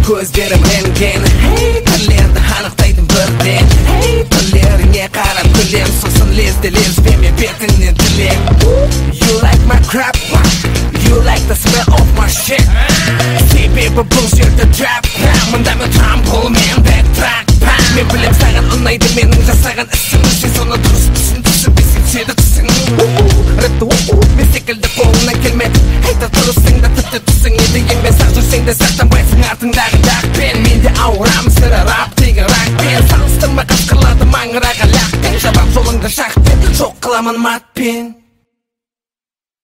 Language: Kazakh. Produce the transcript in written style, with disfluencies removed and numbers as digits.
көздерім рентген. Hey, түрлерді анықтайтын бірден. Hey, түрлеріңе қарап күлем, сосын лезде-лезвеме бетіңнен тілем. You like my crap, you like the smell of my shit. Себебі бұл жерді trap, мында мен трамбол, мен бэктрак. Мен білем саған ұнайды менің жасаған ісім, сен соны дұрыс түсінбесең сені түсің. Рэпті мен секілді қолынан келмеді, айтар тұрысың да тіпті түсің еді. Емес ақ жүрсең де сақтанбайсың артыңдағы дақпен. Менде ауырам сірі рап деген ракпен. Салыстырма қасқырларды маңыраған лақпен. Жабам жолыңды жақпен, жоқ қыламын матпен.